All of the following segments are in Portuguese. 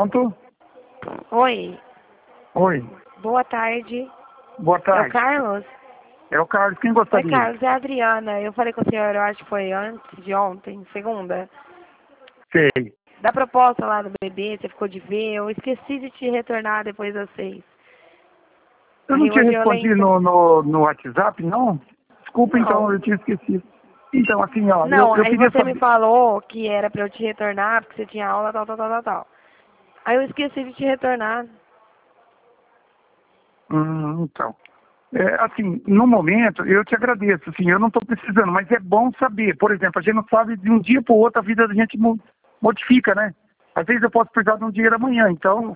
Pronto? Oi. Oi. Boa tarde. Boa É o tarde. Carlos? É o Carlos. Quem Oi, gostaria? Carlos, é a Adriana. Eu falei com o senhor, eu acho que foi antes de ontem, segunda. Sei. Da proposta lá do bebê, você ficou de ver. Eu esqueci de te retornar depois das 6. Eu não Aí te uma respondi violência. no WhatsApp, não? Desculpa, então, Não. eu tinha esquecido. Então, assim, ó, Não, eu aí queria você me saber... falou que era pra eu te retornar, porque você tinha aula, tal, tal, tal, tal, tal. Aí eu esqueci de te retornar. Então. Assim, no momento, eu te agradeço, assim, eu não estou precisando, mas é bom saber. Por exemplo, a gente não sabe de um dia para o outro, a vida da gente modifica, né? Às vezes eu posso precisar de um dinheiro amanhã, então,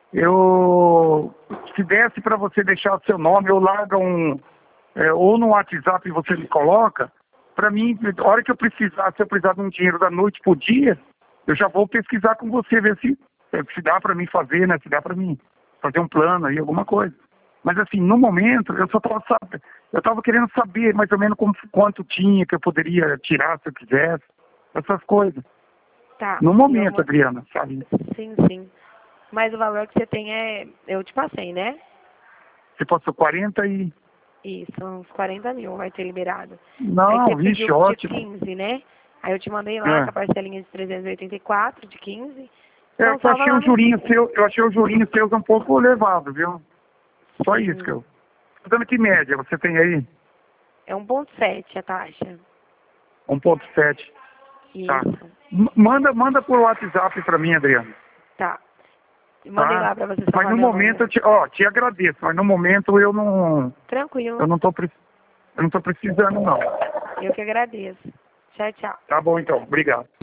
se desse para você deixar o seu nome, eu largo ou no WhatsApp você me coloca, para mim, a hora que eu precisar, se eu precisar de um dinheiro da noite pro dia, eu já vou pesquisar com você, ver se dá para mim fazer, né? Se dá para mim fazer um plano aí, alguma coisa. Mas assim, no momento, eu estava querendo saber mais ou menos quanto tinha que eu poderia tirar se eu quisesse, essas coisas. Tá. No E momento, Adriana, sabe? Sim, sim. Mas o valor que você tem é... Eu te passei, né? Você passou 40 e... Isso, uns 40 mil vai ter liberado. Aí Não, você vixe, pediu de ótimo. 15, né? Aí eu te mandei lá com a É. parcelinha de 384 de 15. É Então que eu salva achei lá o no... jurinho seu, um pouco elevado, viu? Só isso Sim. que eu... Dando que média você tem aí? É 1,7 a taxa. 1,7. Tá. Isso. Manda por WhatsApp para mim, Adriana. Tá. Mandei Tá? lá pra você Mas salvar no meu momento número. te agradeço, mas no momento eu Tranquilo. não tô precisando não. Eu que agradeço. Tchau, tchau. Tá bom então, obrigado.